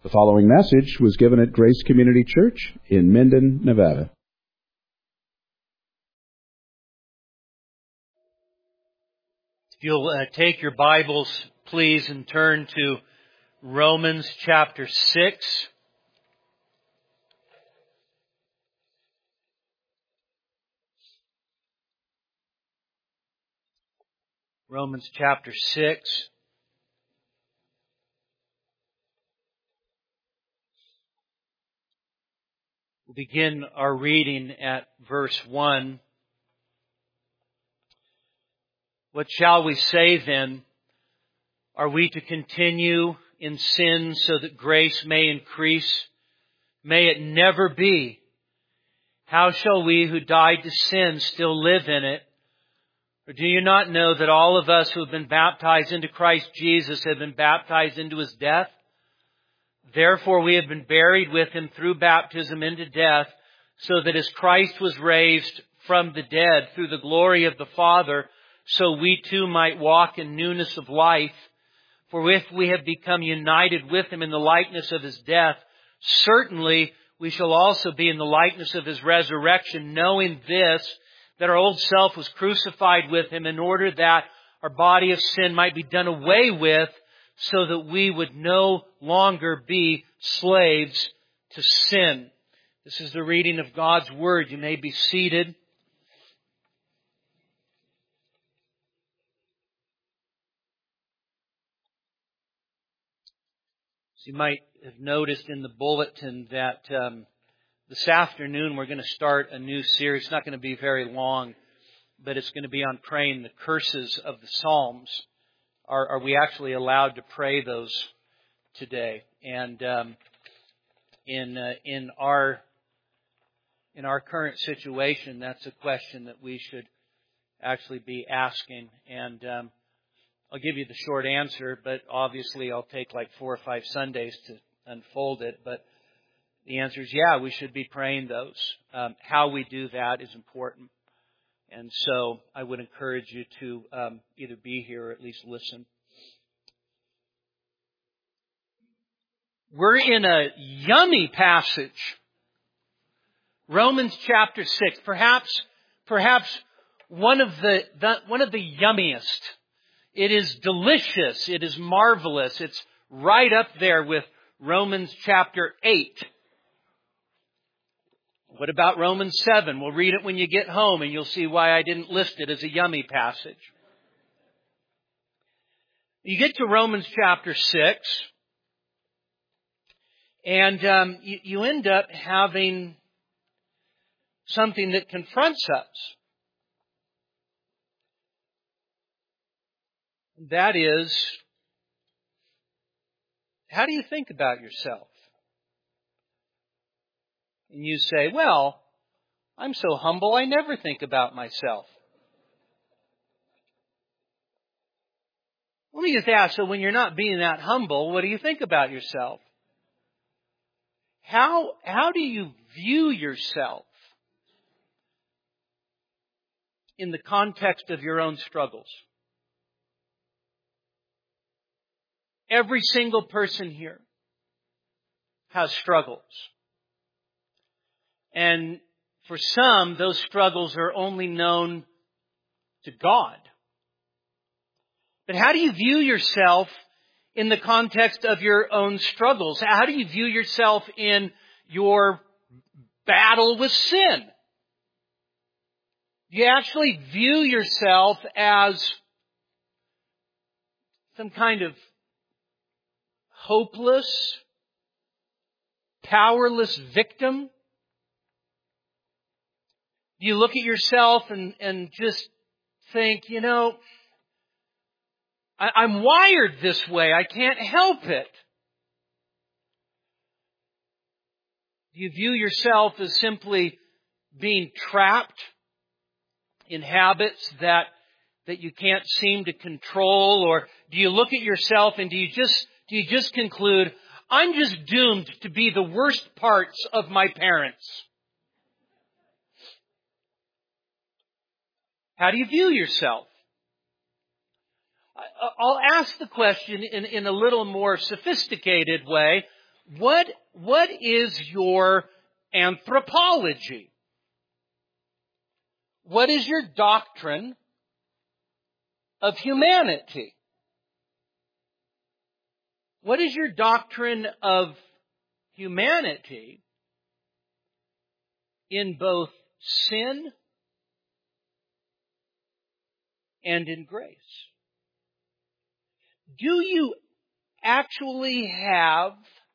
The following message was given at Grace Community Church in Minden, Nevada. If you'll take your Bibles, please, and turn to Romans chapter 6. Romans chapter 6. We'll begin our reading at verse 1. What shall we say then? Are we to continue in sin so that grace may increase? May it never be. How shall we who died to sin still live in it? Or do you not know that all of us who have been baptized into Christ Jesus have been baptized into His death? Therefore we have been buried with Him through baptism into death, so that as Christ was raised from the dead through the glory of the Father, so we too might walk in newness of life. For if we have become united with Him in the likeness of His death, certainly we shall also be in the likeness of His resurrection, knowing this, that our old self was crucified with Him in order that our body of sin might be done away with, so that we would no longer be slaves to sin. This is the reading of God's Word. You may be seated. So you might have noticed in the bulletin that this afternoon we're going to start a new series. It's not going to be very long, but it's going to be on praying the curses of the Psalms. Are we actually allowed to pray those today? And in our current situation, that's a question that we should actually be asking. And I'll give you the short answer, but obviously I'll take like 4 or 5 Sundays to unfold it. But the answer is, yeah, we should be praying those. How we do that is important. And so I would encourage you to either be here or at least listen. We're in a yummy passage. Romans chapter 6. Perhaps one of the yummiest. It is delicious. It is marvelous. It's right up there with Romans chapter 8. What about Romans 7? We'll read it when you get home and you'll see why I didn't list it as a yummy passage. You get to Romans chapter 6 and you end up having something that confronts us. That is, how do you think about yourself? And you say, well, I'm so humble, I never think about myself. Let me just ask, so when you're not being that humble, what do you think about yourself? How do you view yourself in the context of your own struggles? Every single person here has struggles. And for some, those struggles are only known to God. But how do you view yourself in the context of your own struggles? How do you view yourself in your battle with sin? Do you actually view yourself as some kind of hopeless, powerless victim? Do you look at yourself and just think, you know, I'm wired this way. I can't help it. Do you view yourself as simply being trapped in habits that you can't seem to control? Or do you look at yourself and do you just conclude, I'm just doomed to be the worst parts of my parents? How do you view yourself? I'll ask the question in a little more sophisticated way. What is your anthropology? What is your doctrine of humanity? What is your doctrine of humanity in both sin and in grace? Do you actually have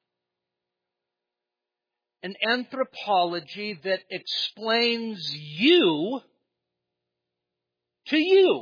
an anthropology that explains you to you?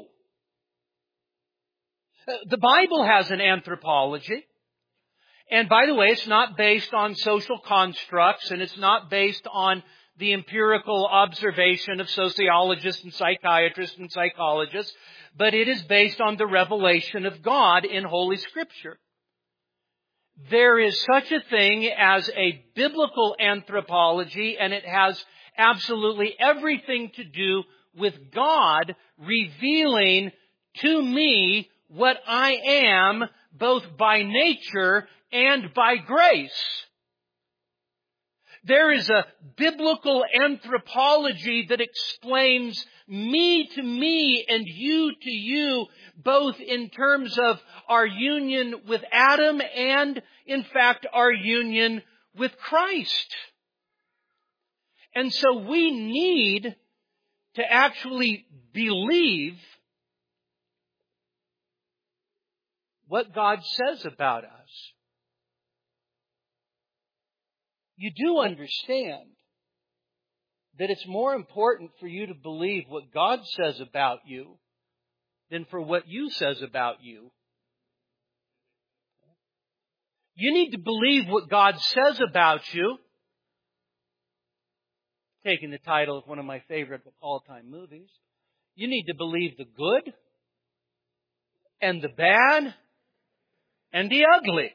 The Bible has an anthropology. And by the way, it's not based on social constructs, and it's not based on the empirical observation of sociologists and psychiatrists and psychologists, but it is based on the revelation of God in Holy Scripture. There is such a thing as a biblical anthropology, and it has absolutely everything to do with God revealing to me what I am, both by nature and by grace. There is a biblical anthropology that explains me to me and you to you, both in terms of our union with Adam and, in fact, our union with Christ. And so we need to actually believe what God says about us. You do understand that it's more important for you to believe what God says about you than for what you says about you. You need to believe what God says about you. Taking the title of one of my favorite all-time movies. You need to believe the good and the bad and the ugly.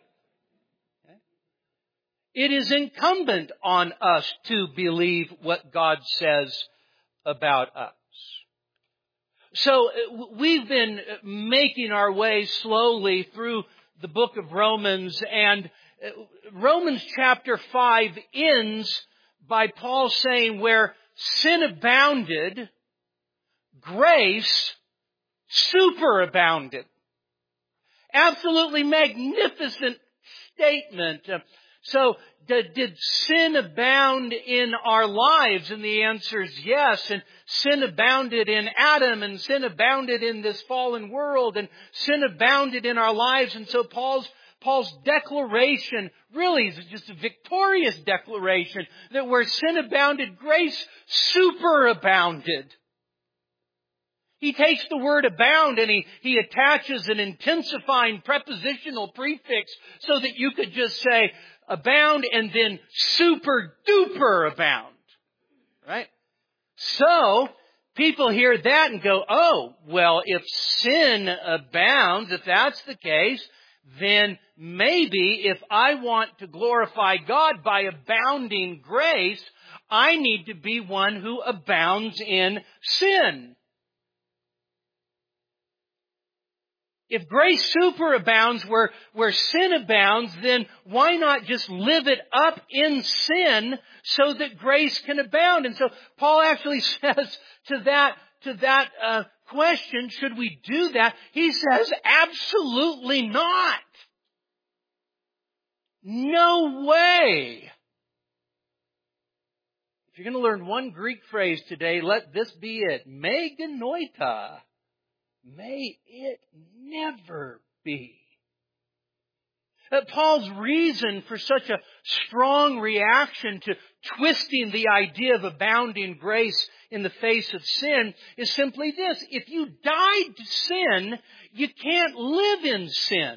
It is incumbent on us to believe what God says about us. So we've been making our way slowly through the book of Romans, and Romans chapter 5 ends by Paul saying, where sin abounded, grace superabounded. Absolutely magnificent statement. So, did sin abound in our lives? And the answer is yes. And sin abounded in Adam, and sin abounded in this fallen world, and sin abounded in our lives. And so Paul's declaration really is just a victorious declaration that where sin abounded, grace superabounded. He takes the word abound and he attaches an intensifying prepositional prefix so that you could just say abound and then super duper abound. Right? So, people hear that and go, oh, well, if sin abounds, if that's the case, then maybe if I want to glorify God by abounding grace, I need to be one who abounds in sin. If grace superabounds where sin abounds, then why not just live it up in sin so that grace can abound? And so Paul actually says to that question, should we do that? He says, absolutely not. No way. If you're going to learn one Greek phrase today, let this be it. Me genoita. May it never be. Paul's reason for such a strong reaction to twisting the idea of abounding grace in the face of sin is simply this. If you died to sin, you can't live in sin.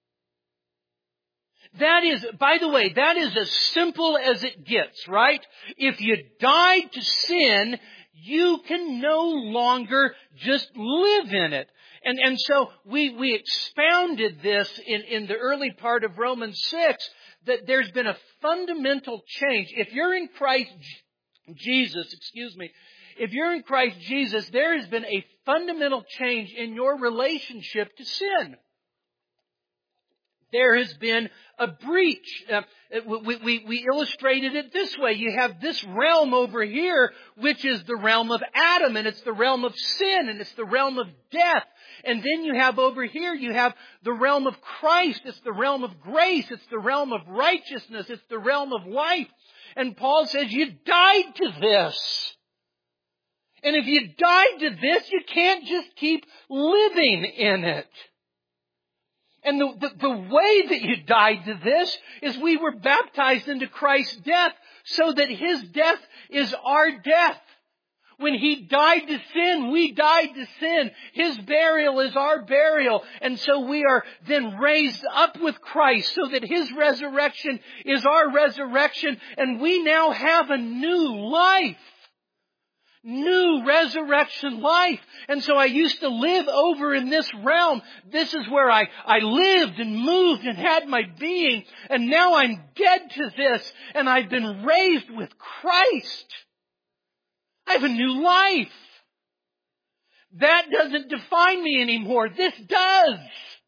That is, by the way, that is as simple as it gets, right? If you died to sin, you can no longer just live in it. And so we expounded this in the early part of Romans 6, that there's been a fundamental change. If you're in Christ Jesus, if you're in Christ Jesus, there has been a fundamental change in your relationship to sin. there has been a breach. We illustrated it this way. You have this realm over here, which is the realm of Adam, and it's the realm of sin, and it's the realm of death. And then you have over here, you have the realm of Christ. It's the realm of grace. It's the realm of righteousness. It's the realm of life. And Paul says, you died to this. And if you died to this, you can't just keep living in it. And the way that you died to this is we were baptized into Christ's death so that His death is our death. When He died to sin, we died to sin. His burial is our burial. And so we are then raised up with Christ so that His resurrection is our resurrection. And we now have a new life. New resurrection life. And so I used to live over in this realm. This is where I lived and moved and had my being. And now I'm dead to this. And I've been raised with Christ. I have a new life. That doesn't define me anymore. This does.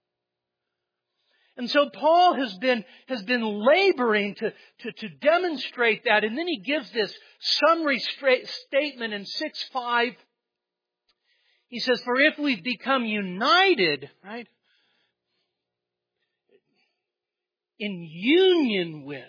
And so Paul has been laboring to demonstrate that. And then he gives this summary statement in 6:5. He says, for if we've become united, right, in union with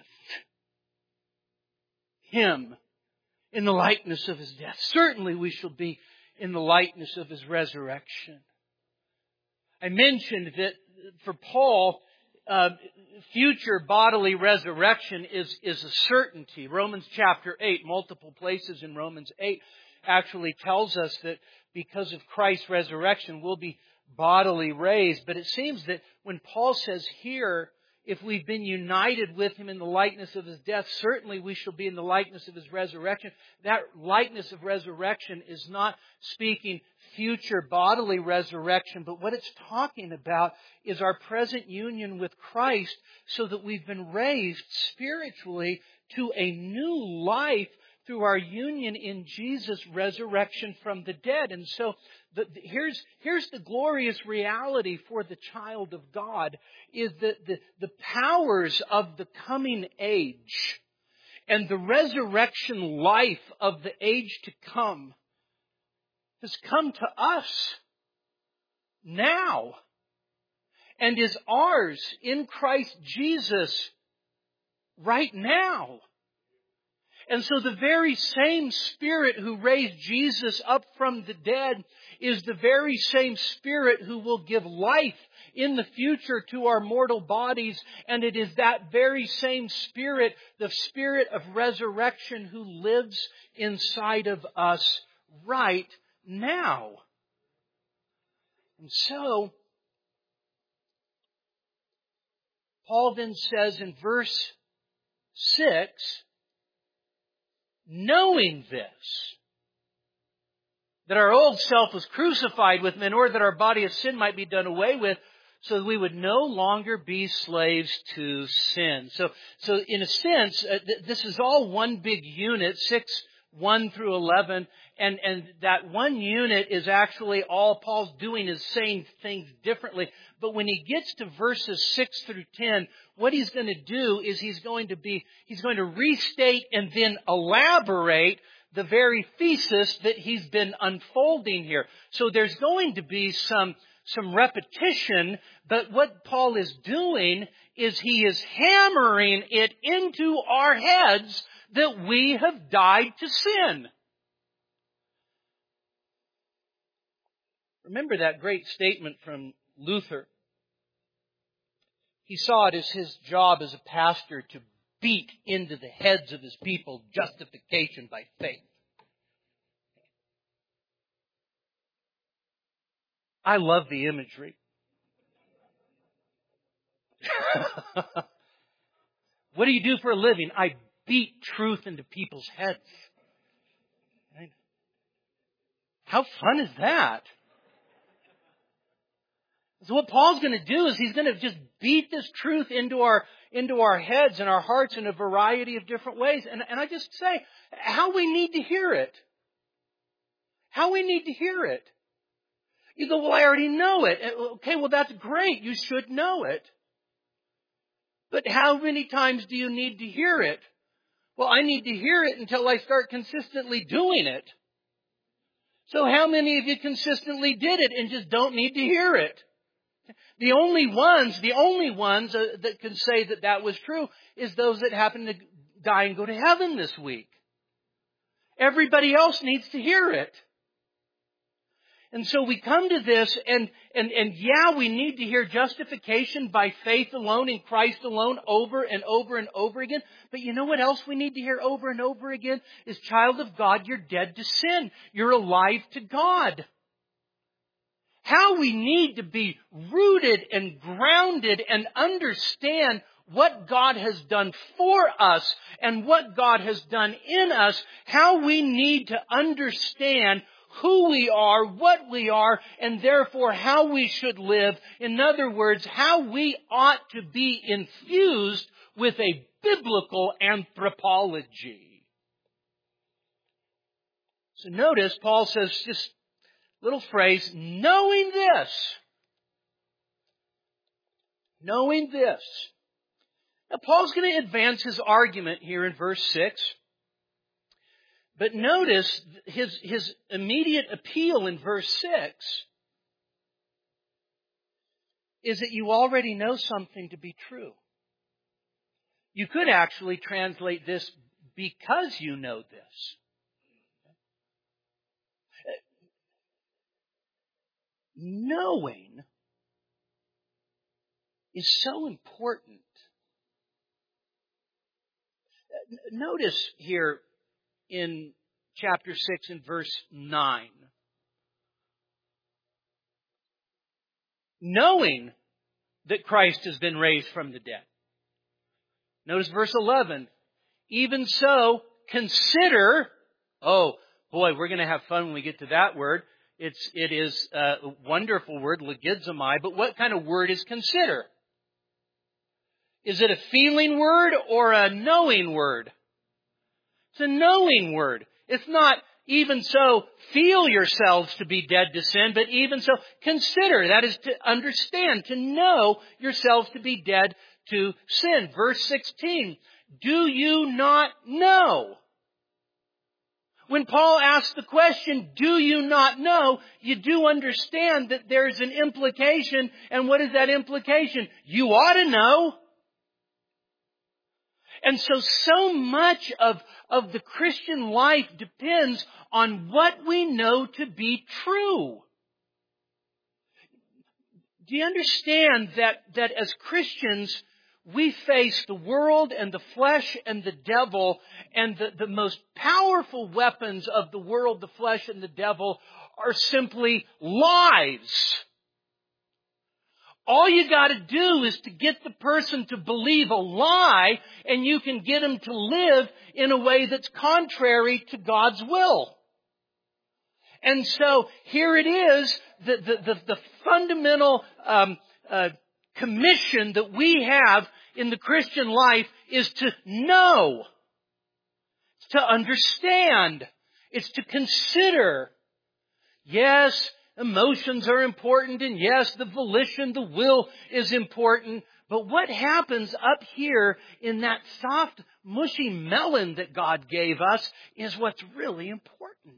Him in the likeness of His death, certainly we shall be in the likeness of His resurrection. I mentioned that for Paul, future bodily resurrection is a certainty. Romans chapter 8, multiple places in Romans 8, actually tells us that because of Christ's resurrection, we'll be bodily raised. But it seems that when Paul says here, if we've been united with Him in the likeness of His death, certainly we shall be in the likeness of His resurrection. That likeness of resurrection is not speaking future bodily resurrection, but what it's talking about is our present union with Christ so that we've been raised spiritually to a new life through our union in Jesus' resurrection from the dead. And so here's the glorious reality for the child of God, is that the powers of the coming age and the resurrection life of the age to come has come to us now and is ours in Christ Jesus right now. And so the very same Spirit who raised Jesus up from the dead is the very same Spirit who will give life in the future to our mortal bodies. And it is that very same Spirit, the Spirit of resurrection, who lives inside of us right now. And so, Paul then says in verse 6, knowing this, that our old self was crucified with Him in order that our body of sin might be done away with, so that we would no longer be slaves to sin. So in a sense, this is all one big unit, 6:1 through 11, and that one unit is actually all Paul's doing is saying things differently. But when he gets to verses 6 through 10, what he's going to do is he's going to restate and then elaborate the very thesis that he's been unfolding here. So there's going to be some repetition, but what Paul is doing is he is hammering it into our heads that we have died to sin. Remember that great statement from Luther. He saw it as his job as a pastor to beat into the heads of his people justification by faith. I love the imagery. What do you do for a living? I beat truth into people's heads. Right? How fun is that? So what Paul's going to do is he's going to just beat this truth into our heads and our hearts in a variety of different ways. And I just say how we need to hear it. How we need to hear it. You go, well, I already know it. Okay, well, that's great. You should know it. But how many times do you need to hear it? Well, I need to hear it until I start consistently doing it. So how many of you consistently did it and just don't need to hear it? The only ones that can say that that was true is those that happen to die and go to heaven this week. Everybody else needs to hear it. And so we come to this and yeah, we need to hear justification by faith alone in Christ alone over and over and over again. But you know what else we need to hear over and over again? Is, child of God, you're dead to sin. You're alive to God. How we need to be rooted and grounded and understand what God has done for us and what God has done in us. How we need to understand who we are, what we are, and therefore how we should live. In other words, how we ought to be infused with a biblical anthropology. So notice Paul says this little phrase, knowing this. Knowing this. Now Paul's going to advance his argument here in verse 6. But notice his immediate appeal in verse 6 is that you already know something to be true. You could actually translate this, because you know this. Knowing is so important. Notice here in chapter 6 and verse 9. Knowing that Christ has been raised from the dead. Notice verse 11. Even so, consider. Oh, boy, we're going to have fun when we get to that word. It is a wonderful word, logizomai. But what kind of word is consider? Is it a feeling word or a knowing word? It's a knowing word. It's not even so feel yourselves to be dead to sin, but even so consider. That is to understand, to know yourselves to be dead to sin. Verse 16, do you not know? When Paul asks the question, do you not know? You do understand that there's an implication. And what is that implication? You ought to know. And so much of the Christian life depends on what we know to be true. Do you understand that as Christians, we face the world and the flesh and the devil, and the most powerful weapons of the world, the flesh, and the devil are simply lies. All you got to do is to get the person to believe a lie, and you can get them to live in a way that's contrary to God's will. And so here it is, the fundamental commission that we have in the Christian life is to know. It's to understand. It's to consider. Yes, emotions are important, and yes, the volition, the will is important. But what happens up here in that soft, mushy melon that God gave us is what's really important.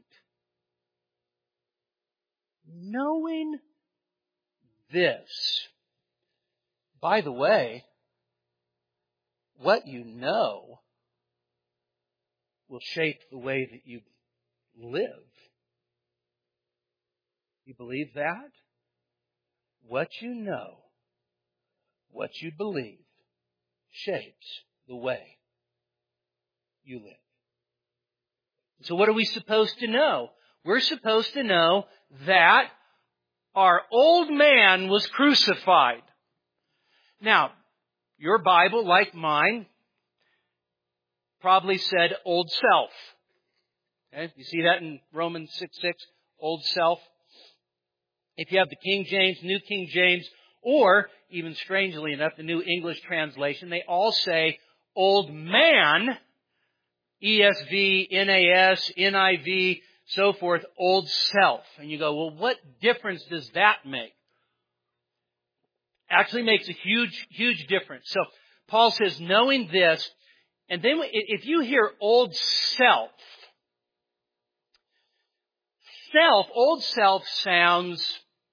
Knowing this. By the way, what you know will shape the way that you live. You believe that? What you know, what you believe, shapes the way you live. So what are we supposed to know? We're supposed to know that our old man was crucified. Now, your Bible, like mine, probably said old self. Okay? You see that in Romans 6:6, old self. If you have the King James, New King James, or, even strangely enough, the New English Translation, they all say old man, ESV, NAS, NIV, so forth, old self. And you go, well, what difference does that make? Actually makes a huge, huge difference. So, Paul says, knowing this, and then if you hear old self, old self sounds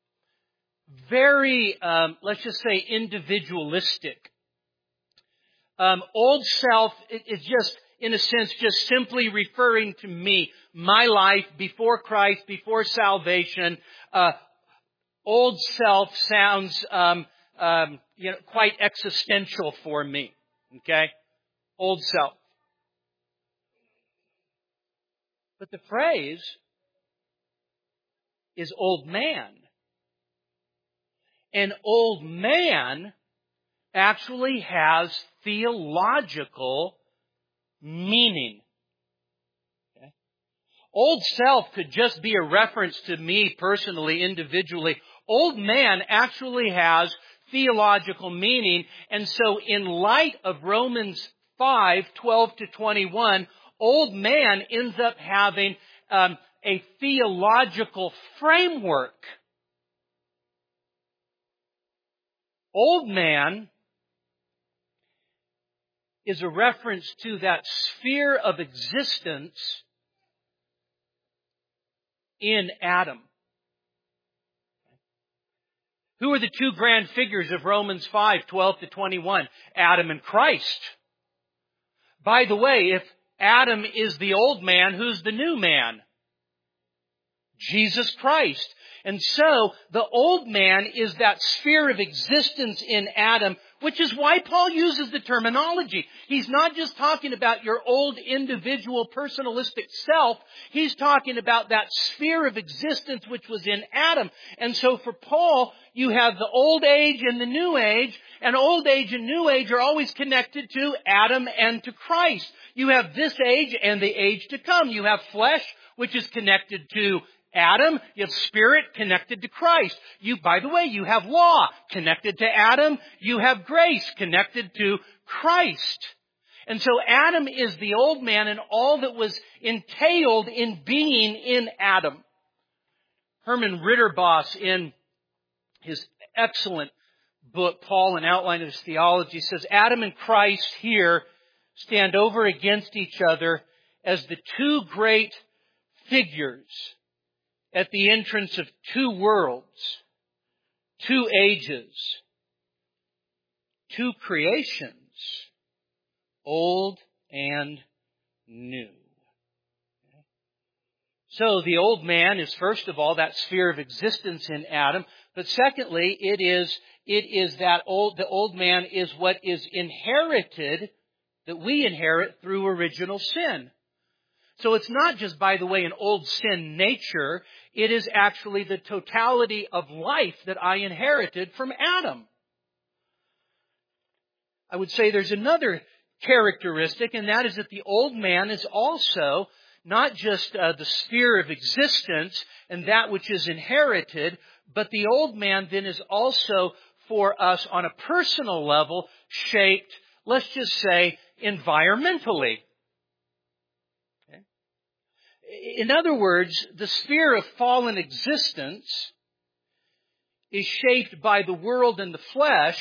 very, let's just say, individualistic. Old self is just, in a sense, just simply referring to me, my life before Christ, before salvation. Old self sounds, quite existential for me. Okay, old self. But the phrase is old man. And old man actually has theological meaning. Okay? Old self could just be a reference to me personally, individually. Old man actually has theological meaning. And so in light of Romans 5:12-21, old man ends up having a theological framework. Old man is a reference to that sphere of existence in Adam. Who are the two grand figures of Romans 5:12-21? Adam and Christ. By the way, if Adam is the old man, who's the new man? Jesus Christ. And so, the old man is that sphere of existence in Adam, which is why Paul uses the terminology. He's not just talking about your old individual personalistic self. He's talking about that sphere of existence which was in Adam. And so for Paul, you have the old age and the new age, and old age and new age are always connected to Adam and to Christ. You have this age and the age to come. You have flesh, which is connected to Adam. You have spirit connected to Christ. By the way, you have law connected to Adam. You have grace connected to Christ. And so Adam is the old man and all that was entailed in being in Adam. Herman Ritterboss, in his excellent book, Paul, An Outline of His Theology, says Adam and Christ here stand over against each other as the two great figures at the entrance of two worlds, two ages, two creations, old and new. So the old man is, first of all, that sphere of existence in Adam, but secondly, it is that the old man is what is inherited, that we inherit through original sin. So it's not just, by the way, an old sin nature. It is actually the totality of life that I inherited from Adam. I would say there's another characteristic, and that is that the old man is also not just the sphere of existence and that which is inherited, but the old man then is also for us on a personal level shaped, let's just say, environmentally. In other words, the sphere of fallen existence is shaped by the world and the flesh,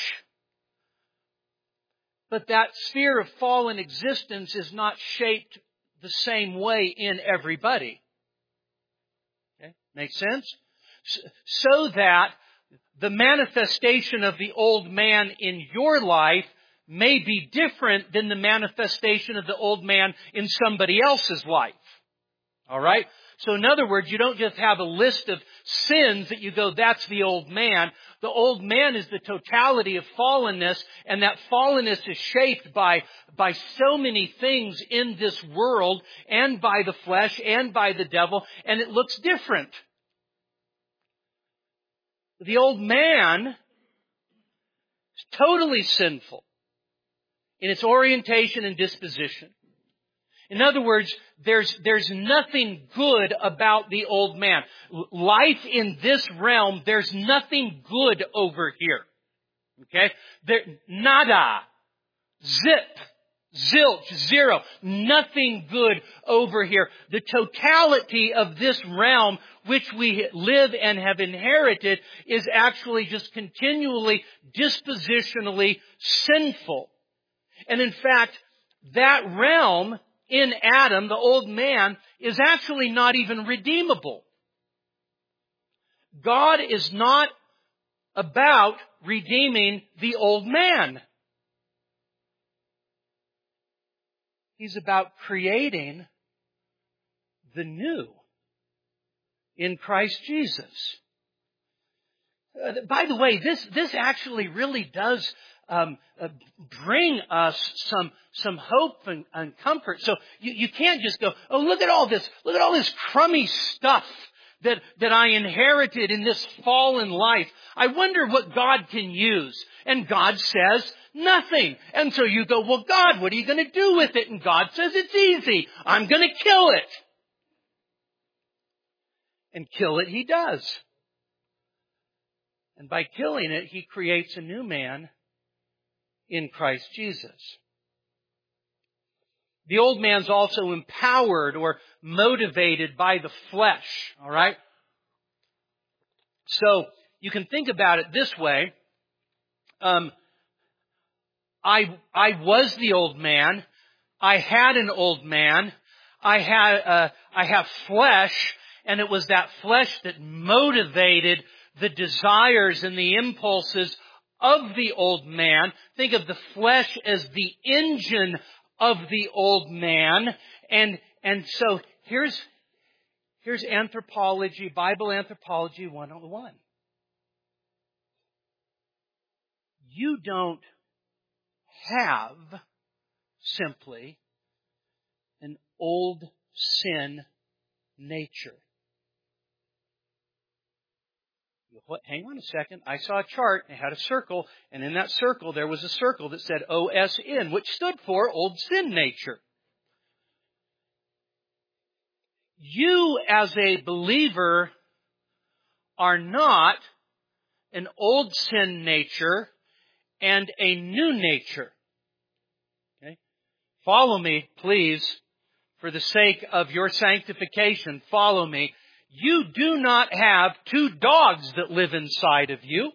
but that sphere of fallen existence is not shaped the same way in everybody. Okay? Make sense? So that the manifestation of the old man in your life may be different than the manifestation of the old man in somebody else's life. All right? So in other words, you don't just have a list of sins that you go, that's the old man. The old man is the totality of fallenness, and that fallenness is shaped by so many things in this world, and by the flesh, and by the devil, and it looks different. The old man is totally sinful in its orientation and disposition. In other words, there's nothing good about the old man. Life in this realm, there's nothing good over here. Okay? Nada. Zip. Zilch. Zero. Nothing good over here. The totality of this realm which we live and have inherited is actually just continually dispositionally sinful. And in fact, that realm in Adam, the old man, is actually not even redeemable. God is not about redeeming the old man. He's about creating the new in Christ Jesus. By the way, this actually really does bring us some hope and comfort. So you can't just go, oh, look at all this crummy stuff that I inherited in this fallen life. I wonder what God can use. And God says nothing. And so you go, well, God, what are you going to do with it? And God says it's easy. I'm going to kill it. And kill it He does. And by killing it, He creates a new man in Christ Jesus. The old man's also empowered or motivated by the flesh. All right? So you can think about it this way. I was the old man. I had an old man. I have flesh, and it was that flesh that motivated the desires and the impulses of the old man. Think of the flesh as the engine of the old man. And so here's anthropology, Bible anthropology 101. You don't have simply an old sin nature. Hang on a second. I saw a chart. It had a circle, and in that circle there was a circle that said OSN, which stood for Old Sin Nature. You, as a believer, are not an old sin nature and a new nature. Okay? Follow me, please, for the sake of your sanctification. Follow me. You do not have two dogs that live inside of you.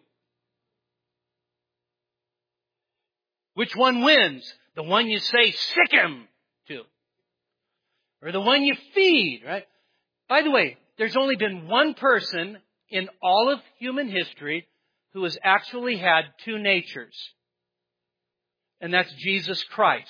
Which one wins? The one you say, sick him to. Or the one you feed, right? By the way, there's only been one person in all of human history who has actually had two natures. And that's Jesus Christ.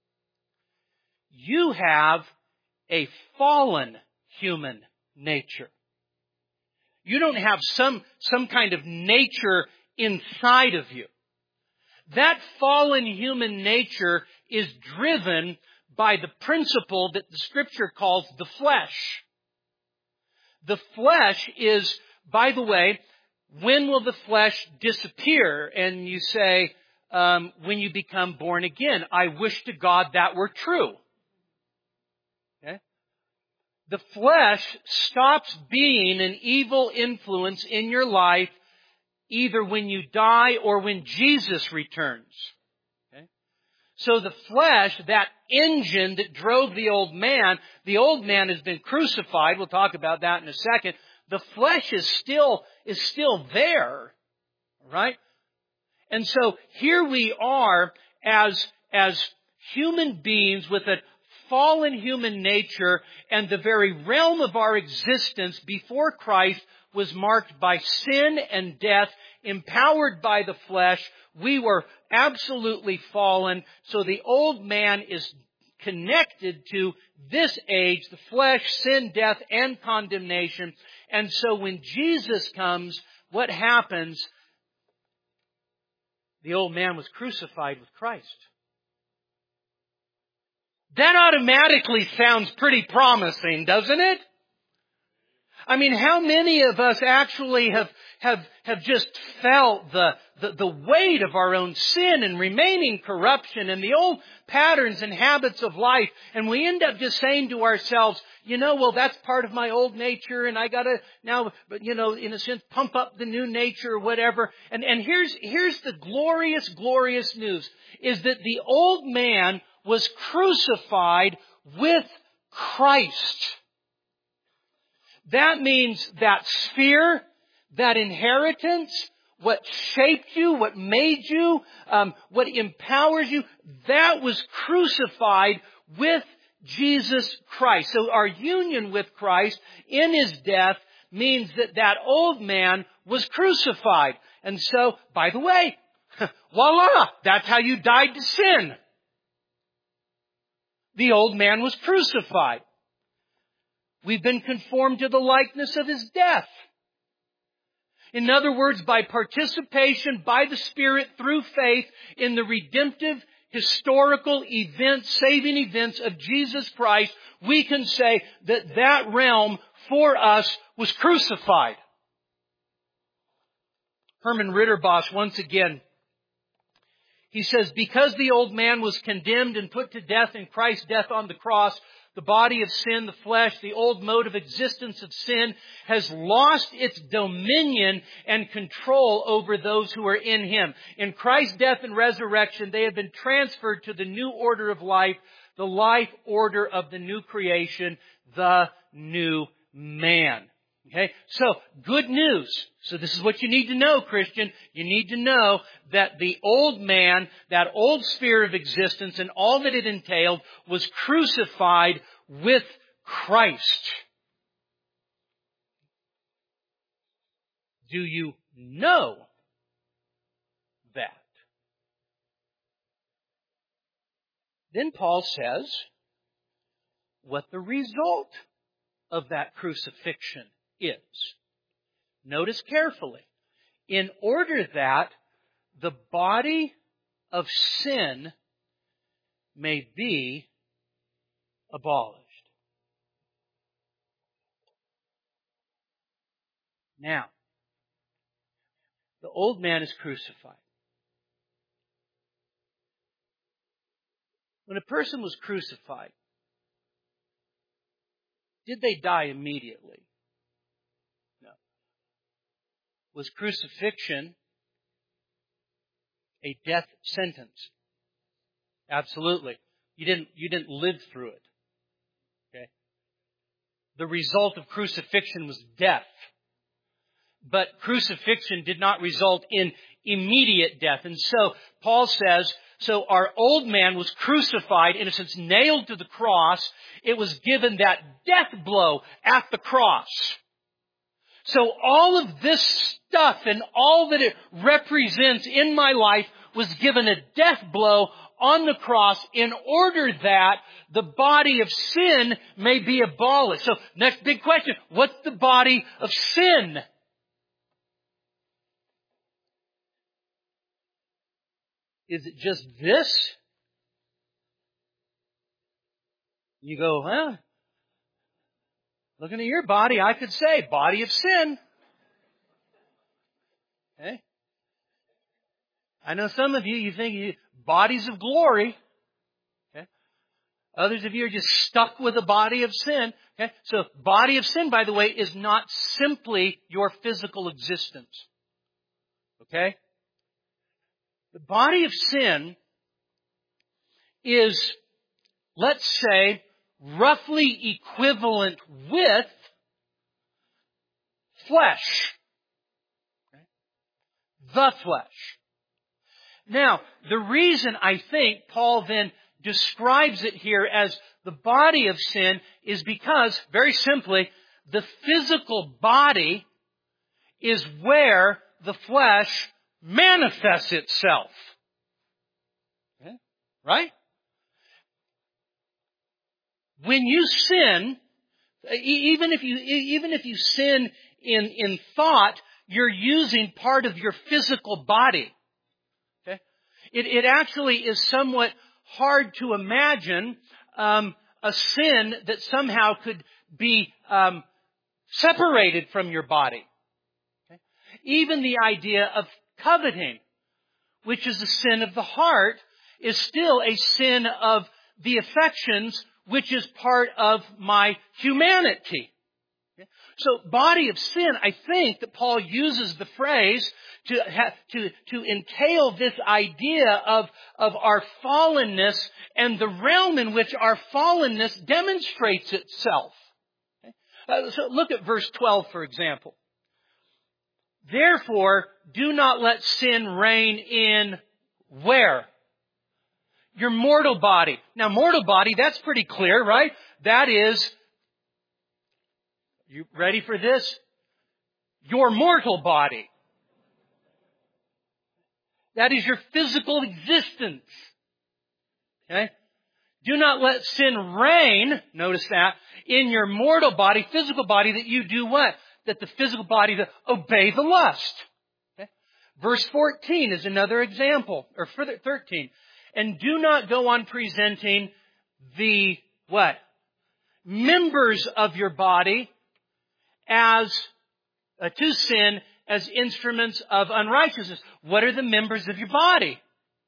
You have a fallen human nature. You don't have some kind of nature inside of you. That fallen human nature is driven by the principle that the Scripture calls the flesh. The flesh is, by the way, when will the flesh disappear? And you say, when you become born again. I wish to God that were true. Okay? The flesh stops being an evil influence in your life either when you die or when Jesus returns. Okay? So the flesh, that engine that drove the old man has been crucified. We'll talk about that in a second. The flesh is still there, right? And so here we are as human beings with a fallen human nature, and the very realm of our existence before Christ was marked by sin and death, empowered by the flesh. We were absolutely fallen. So the old man is connected to this age, the flesh, sin, death, and condemnation. And so when Jesus comes, what happens? The old man was crucified with Christ. That automatically sounds pretty promising, doesn't it? I mean, how many of us actually have just felt the weight of our own sin and remaining corruption and the old patterns and habits of life, and we end up just saying to ourselves, well, that's part of my old nature, and I gotta now, in a sense, pump up the new nature or whatever. And here's the glorious news, is that the old man was crucified with Christ. That means that sphere, that inheritance, what shaped you, what made you, what empowers you, that was crucified with Jesus Christ. So our union with Christ in His death means that that old man was crucified. And so, by the way, voila, that's how you died to sin. The old man was crucified. We've been conformed to the likeness of His death. In other words, by participation by the Spirit through faith in the redemptive, historical events, saving events of Jesus Christ, we can say that that realm for us was crucified. Herman Ritterbosch, once again, he says, because the old man was condemned and put to death in Christ's death on the cross, the body of sin, the flesh, the old mode of existence of sin has lost its dominion and control over those who are in Him. In Christ's death and resurrection, they have been transferred to the new order of life, the life order of the new creation, the new man. Okay? So, good news. So this is what you need to know, Christian. You need to know that the old man, that old sphere of existence and all that it entailed was crucified with Christ. Do you know that? Then Paul says what the result of that crucifixion is. Notice carefully. In order that the body of sin may be abolished. Now, the old man is crucified. When a person was crucified, did they die immediately? No. Was crucifixion a death sentence? Absolutely. You didn't live through it. Okay? The result of crucifixion was death. But crucifixion did not result in immediate death. And so Paul says, so our old man was crucified, in a sense nailed to the cross. It was given that death blow at the cross. So all of this stuff and all that it represents in my life was given a death blow on the cross in order that the body of sin may be abolished. So next big question, what's the body of sin? Is it just this? You go, well, looking at your body, I could say, body of sin. Okay? I know some of you think bodies of glory. Okay? Others of you are just stuck with the body of sin. Okay? So, body of sin, by the way, is not simply your physical existence. Okay? The body of sin is, let's say, roughly equivalent with flesh. Okay? The flesh. Now, the reason I think Paul then describes it here as the body of sin is because, very simply, the physical body is where the flesh manifests itself. Okay? Right? When you sin, even if you sin in thought, you're using part of your physical body. Okay? It actually is somewhat hard to imagine a sin that somehow could be separated from your body. Okay? Even the idea of coveting, which is a sin of the heart, is still a sin of the affections, which is part of my humanity. Okay? So, body of sin, I think that Paul uses the phrase to entail this idea of our fallenness and the realm in which our fallenness demonstrates itself. Okay? So look at verse 12, for example. Therefore, do not let sin reign in where? Your mortal body. Now, mortal body, that's pretty clear, right? That is, you ready for this? Your mortal body. That is your physical existence. Okay? Do not let sin reign, notice that, in your mortal body, physical body, that you do what? That the physical body to obey the lust. Okay? Verse 14 is another example, or 13. And do not go on presenting the, what? Members of your body as, to sin, as instruments of unrighteousness. What are the members of your body?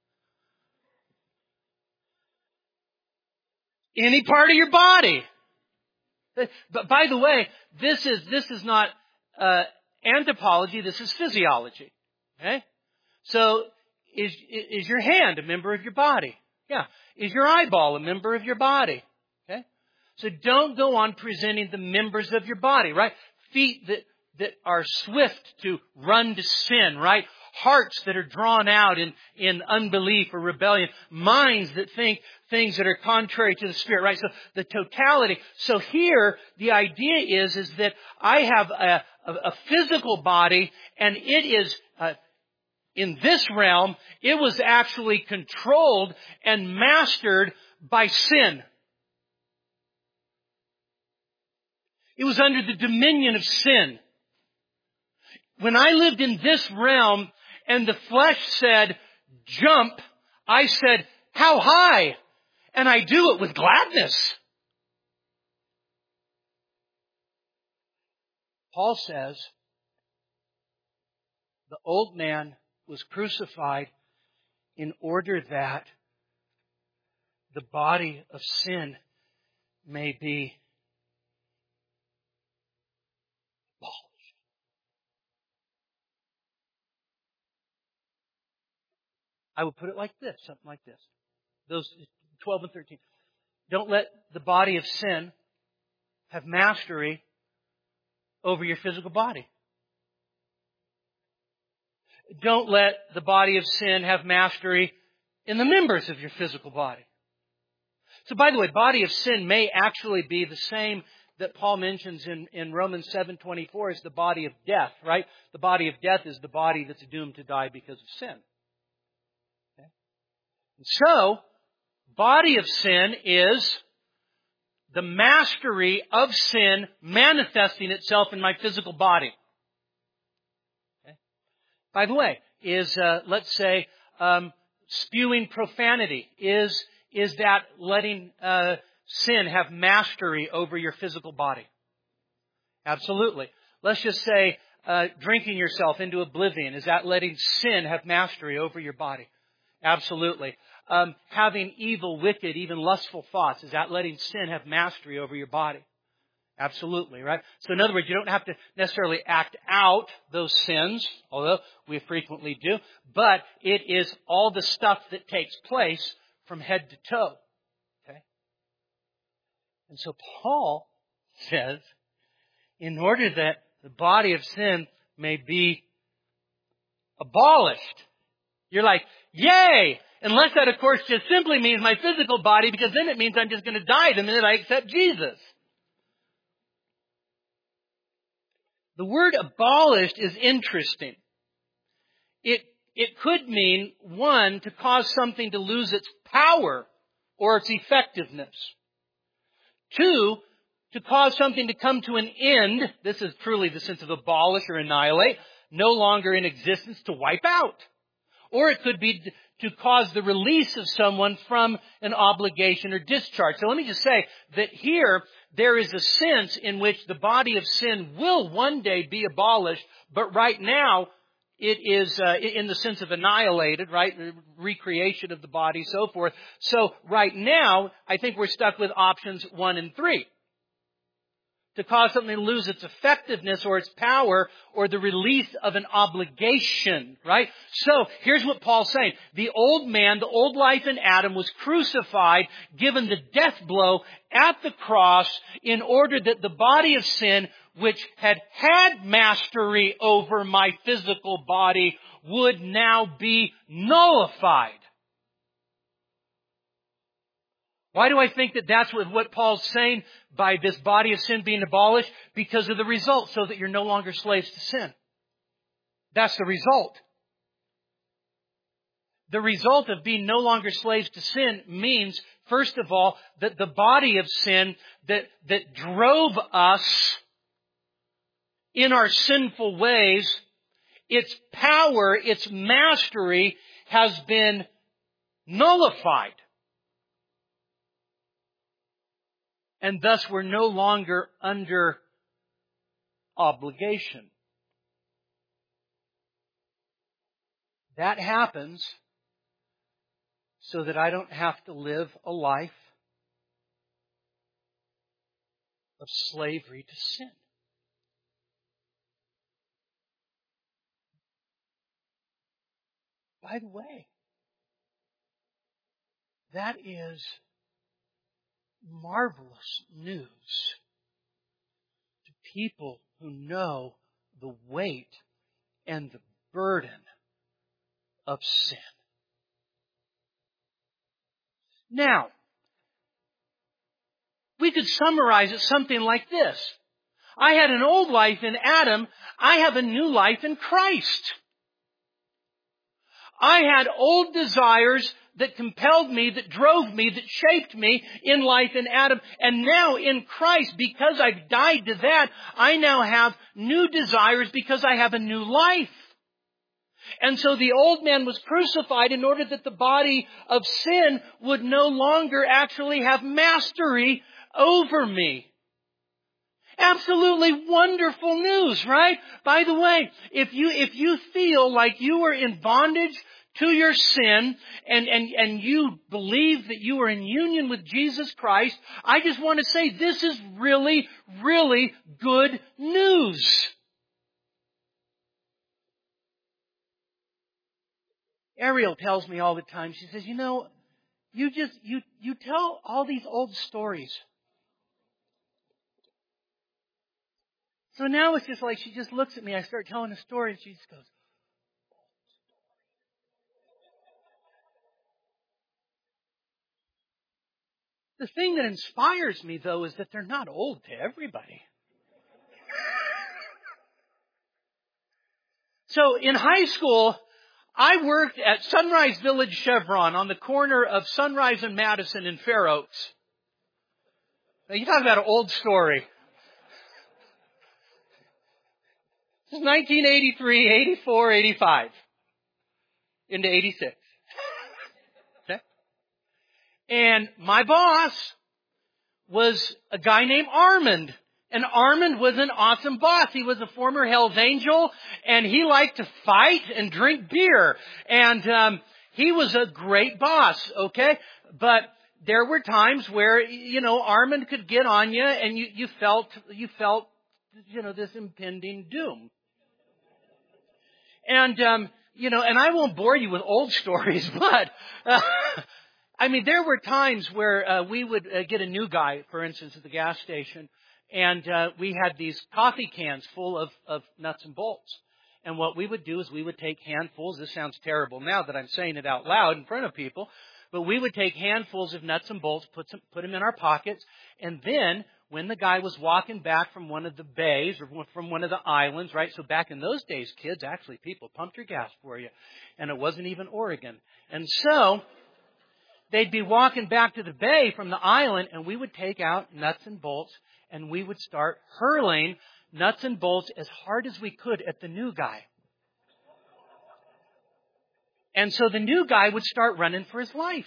Any part of your body. But by the way, this is not anthropology, this is physiology. Okay? So, is your hand a member of your body? Yeah. Is your eyeball a member of your body? Okay? So don't go on presenting the members of your body, right? Feet that are swift to run to sin, right? Hearts that are drawn out in unbelief or rebellion. Minds that think things that are contrary to the Spirit, right? So the totality. So here, the idea is that I have a physical body, and it is, in this realm, it was actually controlled and mastered by sin. It was under the dominion of sin. When I lived in this realm and the flesh said, jump, I said, how high? And I do it with gladness. Paul says, the old man was crucified in order that the body of sin may be abolished. I would put it like this, something like this. Those 12 and 13. Don't let the body of sin have mastery over your physical body. Don't let the body of sin have mastery in the members of your physical body. So by the way, body of sin may actually be the same that Paul mentions in Romans 7:24 as the body of death, right? The body of death is the body that's doomed to die because of sin. Okay? And so, body of sin is the mastery of sin manifesting itself in my physical body. Okay? By the way, is, let's say, spewing profanity, is that letting sin have mastery over your physical body? Absolutely. Let's just say drinking yourself into oblivion, is that letting sin have mastery over your body? Absolutely. Having evil, wicked, even lustful thoughts, is that letting sin have mastery over your body? Absolutely, right? So in other words, you don't have to necessarily act out those sins, although we frequently do, but it is all the stuff that takes place from head to toe. Okay? And so Paul says, in order that the body of sin may be abolished, you're like, yay! Unless that, of course, just simply means my physical body, because then it means I'm just going to die the minute I accept Jesus. The word abolished is interesting. It could mean, one, to cause something to lose its power or its effectiveness. Two, to cause something to come to an end. This is truly the sense of abolish or annihilate. No longer in existence, to wipe out. Or it could be to cause the release of someone from an obligation or discharge. So let me just say that here there is a sense in which the body of sin will one day be abolished, but right now it is in the sense of annihilated, right? Recreation of the body, so forth. So right now, I think we're stuck with options 1 and 3. to cause something to lose its effectiveness or its power or the release of an obligation, right? So, here's what Paul's saying. The old man, the old life in Adam was crucified, given the death blow at the cross in order that the body of sin, which had mastery over my physical body, would now be nullified. Why do I think that that's what Paul's saying by this body of sin being abolished? Because of the result, so that you're no longer slaves to sin. That's the result. The result of being no longer slaves to sin means, first of all, that the body of sin that drove us in our sinful ways, its power, its mastery has been nullified. And thus we're no longer under obligation. That happens so that I don't have to live a life of slavery to sin. By the way, that is marvelous news to people who know the weight and the burden of sin. Now, we could summarize it something like this. I had an old life in Adam. I have a new life in Christ. I had old desires that compelled me, that drove me, that shaped me in life in Adam. And now in Christ, because I've died to that, I now have new desires because I have a new life. And so the old man was crucified in order that the body of sin would no longer actually have mastery over me. Absolutely wonderful news, right? By the way, if you feel like you are in bondage to your sin and you believe that you are in union with Jesus Christ, I just want to say this is really, really good news. Ariel tells me all the time, she says, you tell all these old stories. So now it's just like she just looks at me, I start telling a story, and she just goes, the thing that inspires me, though, is that they're not old to everybody. So in high school, I worked at Sunrise Village Chevron on the corner of Sunrise and Madison in Fair Oaks. Now, you talk about an old story. This is 1983, 84, 85, into 86. Okay? And my boss was a guy named Armand. And Armand was an awesome boss. He was a former Hell's Angel, and he liked to fight and drink beer. And he was a great boss, okay? But there were times where, Armand could get on you, and you felt, this impending doom. And, and I won't bore you with old stories, but, there were times where we would get a new guy, for instance, at the gas station, and we had these coffee cans full of nuts and bolts. And what we would do is we would take handfuls. This sounds terrible now that I'm saying it out loud in front of people, but we would take handfuls of nuts and bolts, put them in our pockets, and then when the guy was walking back from one of the bays or from one of the islands, right? So back in those days, kids, actually, people pumped your gas for you. And it wasn't even Oregon. And so they'd be walking back to the bay from the island, and we would take out nuts and bolts, and we would start hurling nuts and bolts as hard as we could at the new guy. And so the new guy would start running for his life.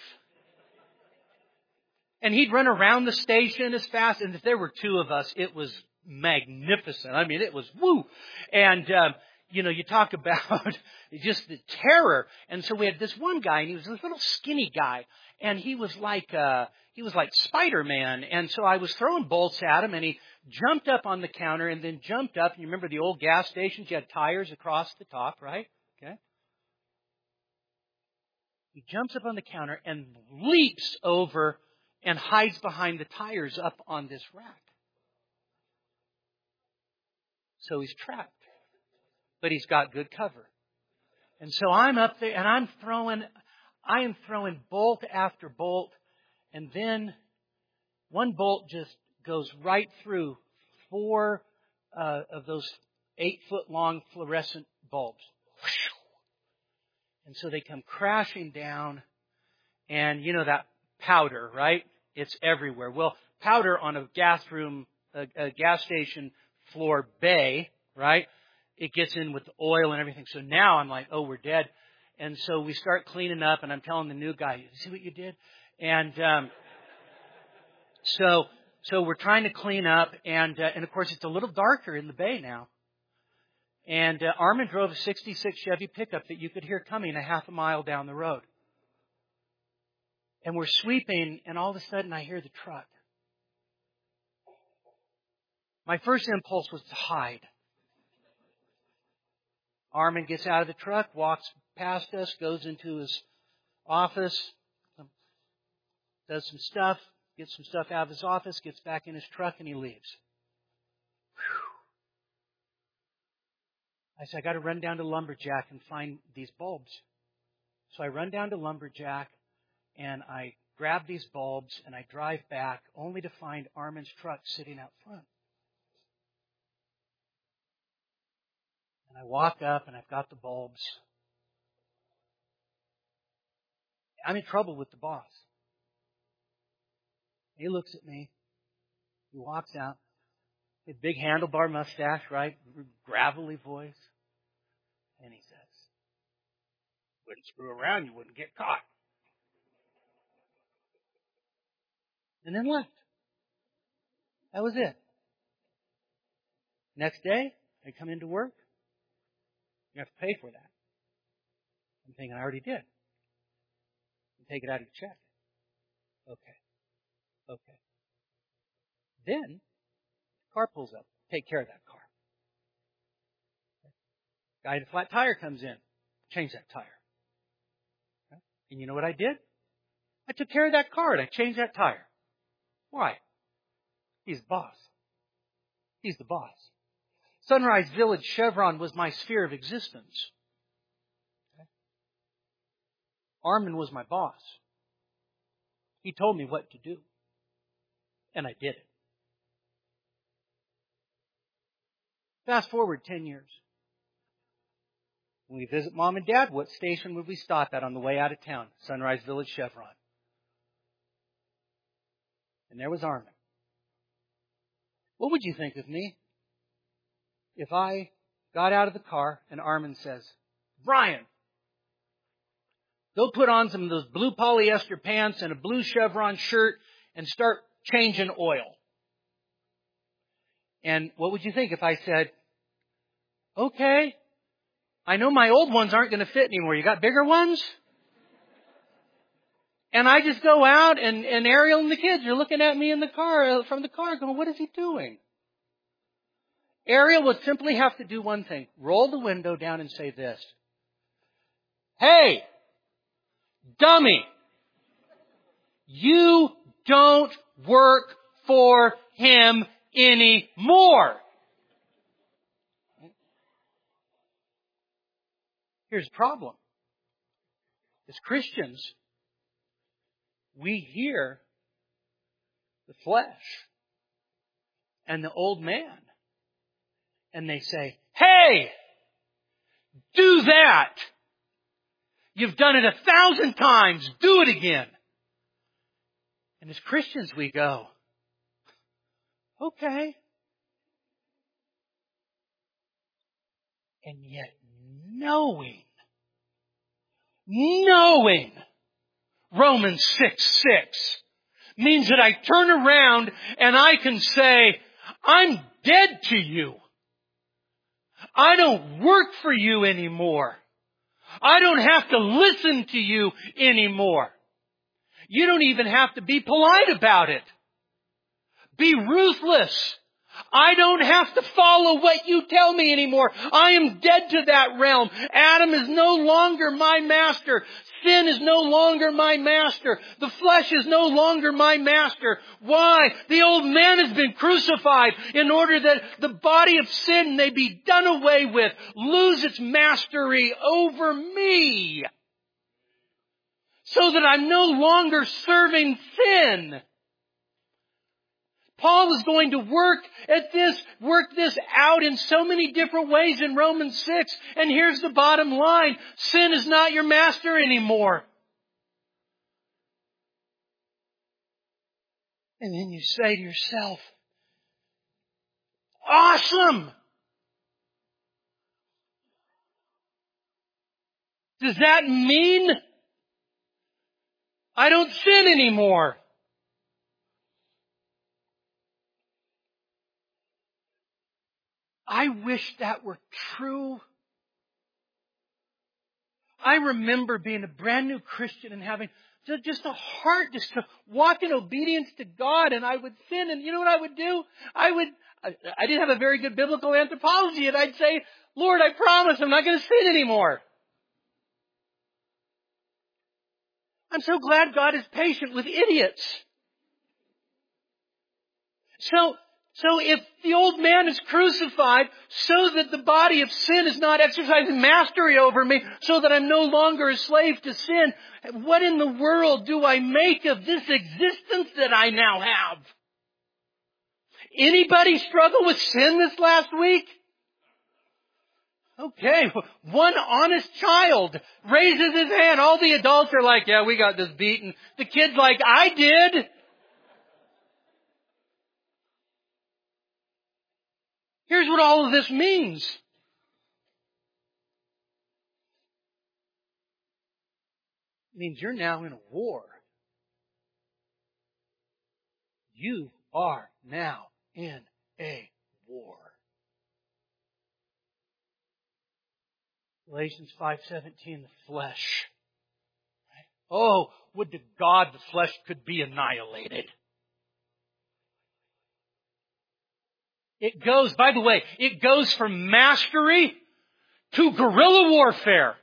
And he'd run around the station as fast. And if there were two of us, it was magnificent. It was woo. And, you talk about just the terror. And so we had this one guy, and he was this little skinny guy, and he was like Spider-Man. And so I was throwing bolts at him, and he jumped up on the counter and then jumped up. And you remember the old gas stations? You had tires across the top, right? Okay. He jumps up on the counter and leaps over and hides behind the tires up on this rack. So he's trapped. But he's got good cover. And so I'm up there and I am throwing bolt after bolt. And then one bolt just goes right through 4 of those 8-foot long fluorescent bulbs. And so they come crashing down. And you know that powder, right? It's everywhere. Well, powder on a gas station floor bay, right? It gets in with the oil and everything. So now I'm like, oh, we're dead. And so we start cleaning up, and I'm telling the new guy, see what you did? And so we're trying to clean up, and of course it's a little darker in the bay now. And Armin drove a 66 Chevy pickup that you could hear coming a half a mile down the road. And we're sweeping, and all of a sudden I hear the truck. My first impulse was to hide. Armin gets out of the truck, walks past us, goes into his office, does some stuff, gets some stuff out of his office, gets back in his truck, and he leaves. I said, I got to run down to Lumberjack and find these bulbs. So I run down to Lumberjack, and I grab these bulbs, and I drive back, only to find Armin's truck sitting out front. And I walk up, and I've got the bulbs. I'm in trouble with the boss. He looks at me. He walks out. A big handlebar mustache, right? Gravelly voice. And he says, wouldn't screw around, you wouldn't get caught. And then left. That was it. Next day, I come into work. You have to pay for that. I'm thinking, I already did. You take it out of your check. Okay. Then, the car pulls up. Take care of that car. Guy in a flat tire comes in. Change that tire. And you know what I did? I took care of that car and I changed that tire. Why? He's the boss. He's the boss. Sunrise Village Chevron was my sphere of existence. Armin was my boss. He told me what to do. And I did it. Fast forward 10 years. When we visit Mom and Dad, what station would we stop at on the way out of town? Sunrise Village Chevron. And there was Armin. What would you think of me if I got out of the car and Armin says, Brian, go put on some of those blue polyester pants and a blue Chevron shirt and start changing oil. And what would you think if I said, okay, I know my old ones aren't going to fit anymore. You got bigger ones? And I just go out and Ariel and the kids are looking at me in the car, from the car going, what is he doing? Ariel would simply have to do one thing. Roll the window down and say this. Hey, dummy, you don't work for him anymore. Here's the problem. As Christians, we hear the flesh and the old man, and they say, hey, do that. You've done it 1,000 times. Do it again. And as Christians, we go, okay. And yet knowing Romans 6:6 means that I turn around and I can say, I'm dead to you. I don't work for you anymore. I don't have to listen to you anymore. You don't even have to be polite about it. Be ruthless. I don't have to follow what you tell me anymore. I am dead to that realm. Adam is no longer my master. Sin is no longer my master. The flesh is no longer my master. Why? The old man has been crucified in order that the body of sin may be done away with, lose its mastery over me, so that I'm no longer serving sin. Paul is going to work this out in so many different ways in Romans 6. And here's the bottom line. Sin is not your master anymore. And then you say to yourself, awesome! Does that mean I don't sin anymore? I wish that were true. I remember being a brand new Christian and having just a heart just to walk in obedience to God, and I would sin, and you know what I would do? I didn't have a very good biblical anthropology, and I'd say, Lord, I promise I'm not going to sin anymore. I'm so glad God is patient with idiots. So if the old man is crucified so that the body of sin is not exercising mastery over me, so that I'm no longer a slave to sin, what in the world do I make of this existence that I now have? Anybody struggle with sin this last week? Okay, one honest child raises his hand. All the adults are like, yeah, we got this beaten. The kid's like, I did. Here's what all of this means. It means you're now in a war. You are now in a war. Galatians 5:17, the flesh. Oh, would to God the flesh could be annihilated. It goes, by the way, it goes from mastery to guerrilla warfare.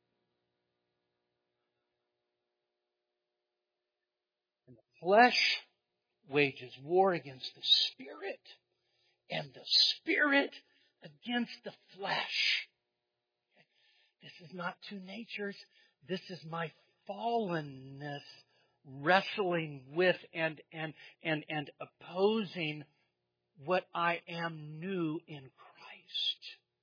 And the flesh wages war against the Spirit, and the Spirit against the flesh. This is not two natures. This is my fallenness wrestling with and opposing what I am new in Christ.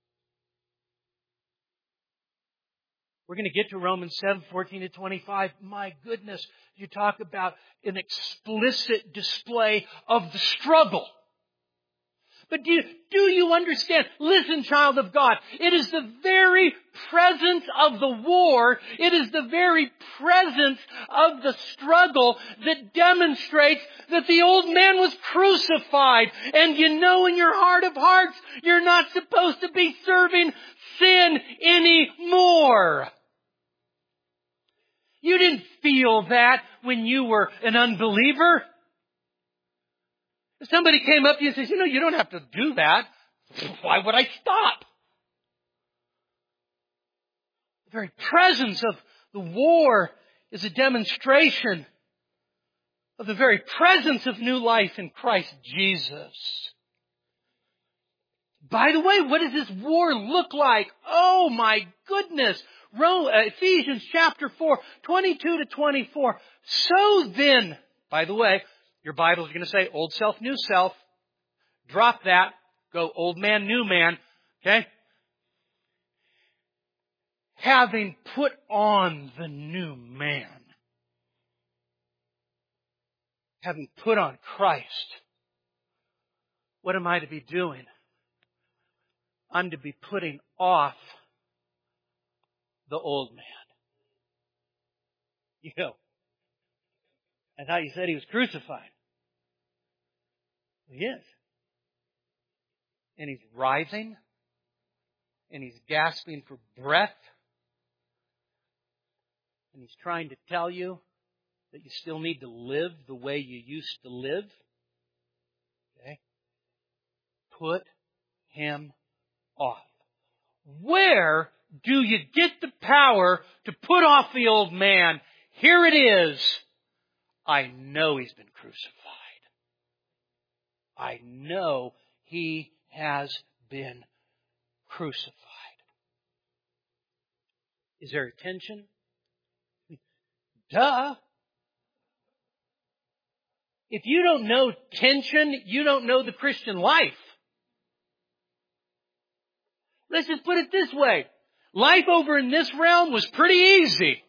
We're going to get to Romans 7:14-25. My goodness, you talk about an explicit display of the struggle. But do you understand? Listen, child of God. It is the very presence of the war, it is the very presence of the struggle that demonstrates that the old man was crucified. And you know in your heart of hearts, you're not supposed to be serving sin anymore. You didn't feel that when you were an unbeliever. If somebody came up to you and says, you know, you don't have to do that. Why would I stop? The very presence of the war is a demonstration of the very presence of new life in Christ Jesus. By the way, what does this war look like? Oh my goodness. Ephesians chapter 4, 22-24. So then, by the way, your Bible is going to say old self, new self. Drop that. Go old man, new man. Okay? Having put on the new man. Having put on Christ. What am I to be doing? I'm to be putting off the old man. You know, I thought you said he was crucified. He is. And he's rising and he's gasping for breath. And he's trying to tell you that you still need to live the way you used to live. Okay? Put him off. Where do you get the power to put off the old man? Here it is. I know he's been crucified. I know he has been crucified. Is there a tension? Duh. If you don't know tension, you don't know the Christian life. Let's just put it this way. Life over in this realm was pretty easy.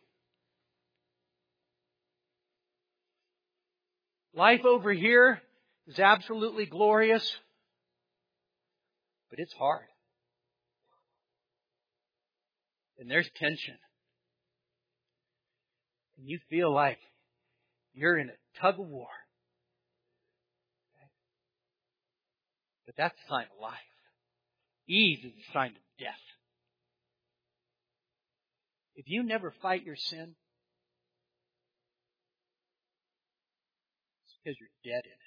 Life over here is absolutely glorious, but it's hard. And there's tension. And you feel like you're in a tug of war. Okay? But that's a sign of life. Ease is a sign of death. If you never fight your sin, it's because you're dead in it.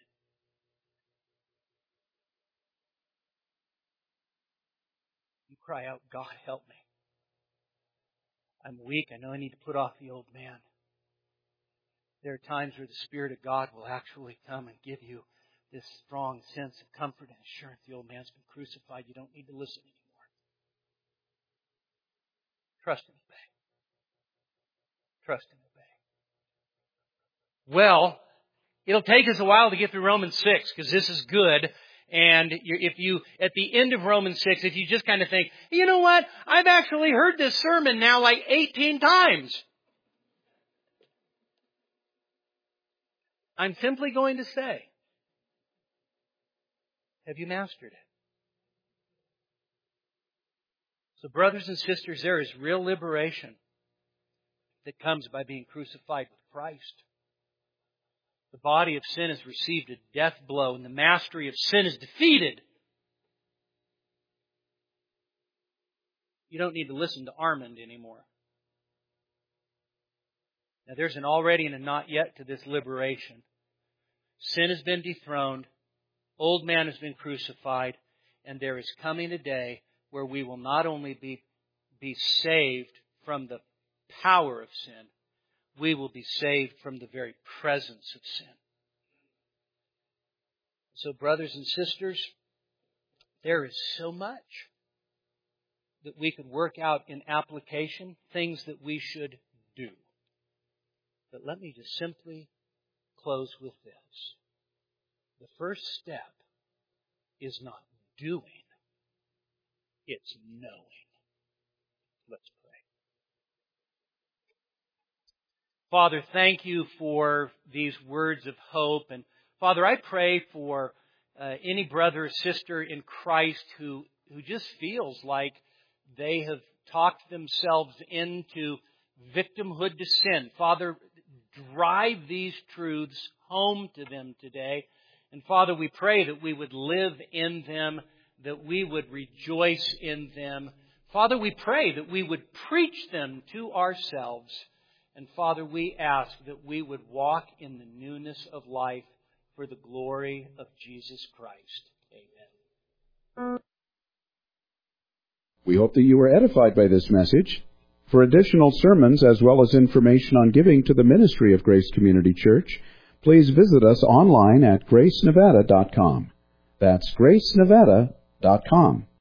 You cry out, God, help me. I'm weak. I know I need to put off the old man. There are times where the Spirit of God will actually come and give you this strong sense of comfort and assurance. The old man's been crucified. You don't need to listen anymore. Trust and obey. Trust and obey. Well, it'll take us a while to get through Romans 6 because this is good. And if you, at the end of Romans 6, if you just kind of think, you know what? I've actually heard this sermon now like 18 times. I'm simply going to say, have you mastered it? So brothers and sisters, there is real liberation that comes by being crucified with Christ. The body of sin has received a death blow, and the mastery of sin is defeated. You don't need to listen to Armand anymore. Now, there's an already and a not yet to this liberation. Sin has been dethroned. Old man has been crucified. And there is coming a day where we will not only be saved from the power of sin, we will be saved from the very presence of sin. So, brothers and sisters, there is so much that we could work out in application, things that we should do. But let me just simply close with this. The first step is not doing, it's knowing. Let's pray. Father, thank you for these words of hope. And Father, I pray for any brother or sister in Christ who just feels like they have talked themselves into victimhood to sin. Father, drive these truths home to them today. And Father, we pray that we would live in them, that we would rejoice in them. Father, we pray that we would preach them to ourselves. And Father, we ask that we would walk in the newness of life for the glory of Jesus Christ. Amen. We hope that you were edified by this message. For additional sermons as well as information on giving to the ministry of Grace Community Church, please visit us online at gracenevada.com. That's gracenevada.com.